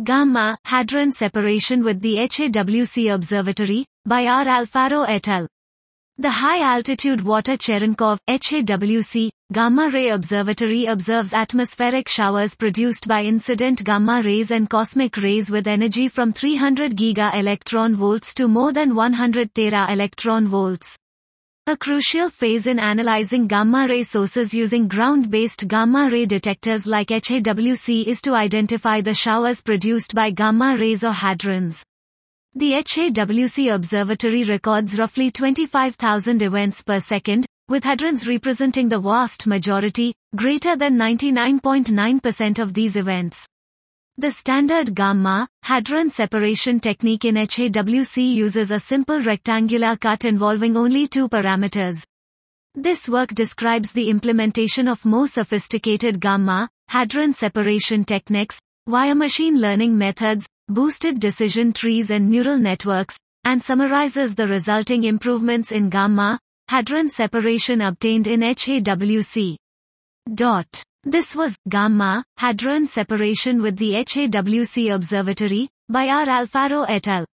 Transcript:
Gamma hadron separation with the HAWC Observatory, by R. Alfaro et al. The High-Altitude Water Cherenkov HAWC Gamma Ray Observatory observes atmospheric showers produced by incident gamma rays and cosmic rays with energy from 300 giga-electron volts to more than 100 tera-electron volts. A crucial phase in analyzing gamma-ray sources using ground-based gamma-ray detectors like HAWC is to identify the showers produced by gamma rays or hadrons. The HAWC Observatory records roughly 25,000 events per second, with hadrons representing the vast majority, greater than 99.9% of these events. The standard gamma hadron separation technique in HAWC uses a simple rectangular cut involving only two parameters. This work describes the implementation of more sophisticated gamma hadron separation techniques via machine learning methods, boosted decision trees and neural networks, and summarizes the resulting improvements in gamma hadron separation obtained in HAWC. This was Gamma Hadron Separation with the HAWC Observatory by R. Alfaro et al.